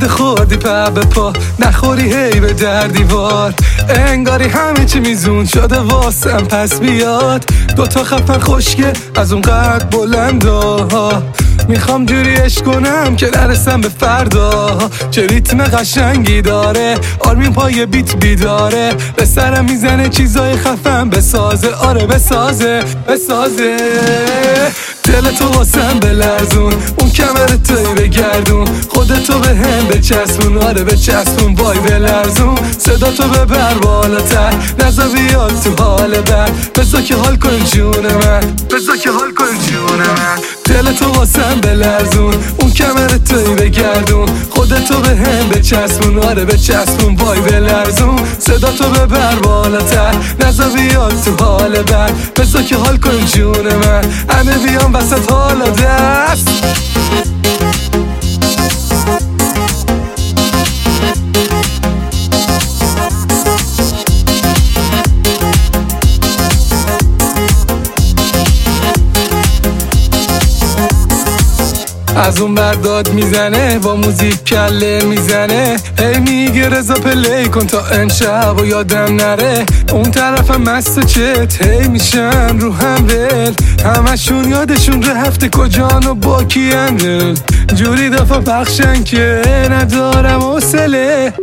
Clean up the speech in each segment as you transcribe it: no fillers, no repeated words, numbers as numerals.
زیاد خوردی پا به پا، نخوری هی به در دیوار. انگاری همه چی میزون شده واسم پس بیاد. دوتا خفن خشکه از اون قد بلندا، میخوام جوری عشق کنم که نرسم به فردا. چه ریتم قشنگی داره، آرمین پای بیت بیداره. به سرم میزنه چیزای خفن، بسازه آره بسازه بسازه. دل تو واسم بلرزون، اون کمر توی بگردون. خودتو به هم بچسبون آره بچسبون. وای بلرزون، صدا تو ببر بالاتر، نزا بیاد تو حال بد. بزا که حال کن جون من، بزا که حال کن جون من. دل تو واسم بلرزون، اون کمر توی بگردون. خودتو به هم بچسبون آره بچسبون. وای بلرزون، صدا تو ببر بالاتر، نزا بیاد تو حال بد. بزا که حال کن جون من، همه بیان وسط حالا دست. از اون برداد میزنه، با موزیک کله میزنه. هی میگه رضا پلی کن تا امشب و یادم نره. اون طرفم مست چت هی میشن رو هم ول. همشون یادشون رفته کجان و با کی اندل. جوری دفعه بخشن که ندارم حوصله.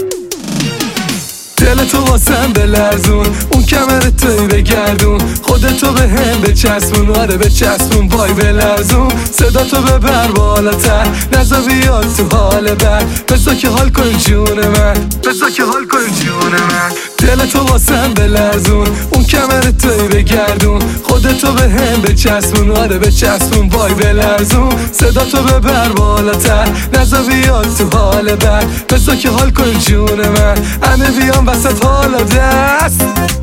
دل تو واسم بلرزون، اون کمر توی بگردون. خودتو به هم بچسبون آره بچسبون. وای بلرزون، صدا تو ببر بالاتر، نزا بیاد تو حال بد. بزا که حال کن جون من، بزا که حال کن جون من. دل تو واسم بلرزون، اون کمر توی بگردون. خودتو به هم بچسبون آره بچسبون. وای بلرزون، صدا تو ببر بالاتر، نزا بیاد تو حال بد. بزا که حال کن جون من، همه بیان وسط حالا دست.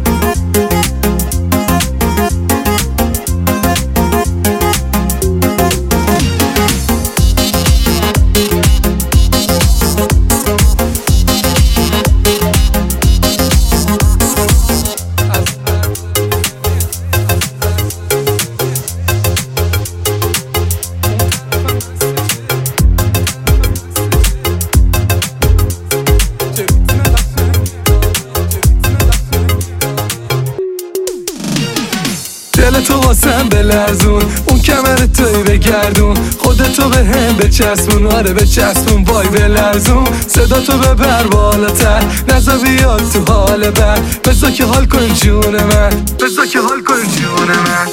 دل تو واسم بلرزون، اون کمر توی بگردون. خودتو به هم بچسبون آره بچسبون. وای بلرزون، صدا تو ببر بالاتر، نزا بیاد تو حال بد. بزا که حال کن جون من، بزا که حال کن جون من.